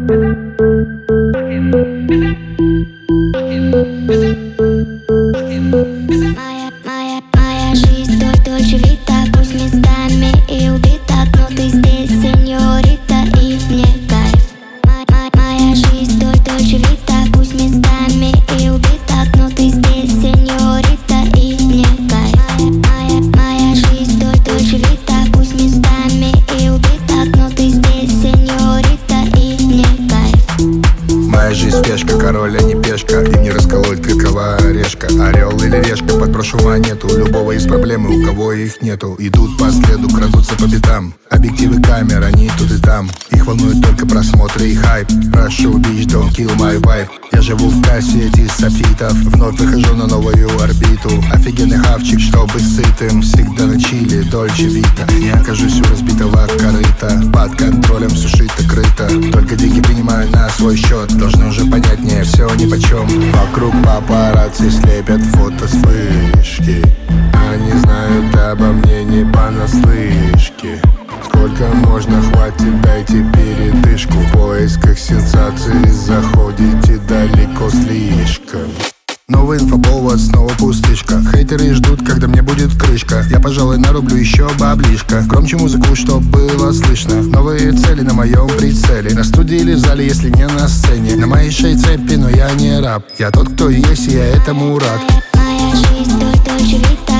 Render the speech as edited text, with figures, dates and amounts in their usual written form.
Моя жизнь дольче вита, пусть местами и убита, но ты здесь, сеньорита, и мне кайф. Моя жизнь дольче вита, пусть местами и убита, но ты здесь, сеньорита, и мне кайф. Моя жизнь дольче вита, пусть местами и убита, но ты здесь, сеньорита, и мне кайф. Моя жизнь пешка, король, а не пешка. Им не расколоть крюковая орешка. Орел или решка, подброшу монету. У любого есть проблемы, у кого их нету. Идут по следу, крадутся по пятам. Объективы камер, они тут и там. Их волнуют только просмотры и хайп. Прошу, bitch, don't kill my vibe. Я живу в кассете софитов. Вновь выхожу на новую орбиту. Офигенный хавчик, чтобы сытым. Всегда на чили, дольче вита. Не окажусь у разбитого корыта. Под контролем сушить-то крыто. Только деньги принимаю на свой счет. Должны уже понять, мне все нипочем. Вокруг папарацци слепят фото с вышки. Они знают обо мне не понаслышке. Сколько можно, хватит, дайте передышку. В поисках сенсаций заходите далеко слишком. Новый инфоповод, снова пустышка. Хейтеры ждут, когда мне будет крышка. Я, пожалуй, нарублю еще баблишко. Громче музыку, чтоб было слышно. Новые цели на моем прицеле. На студии или в зале, если не на сцене. На моей шее цепи, но я не раб. Я тот, кто есть, и я этому рад. Моя жизнь дольче вита.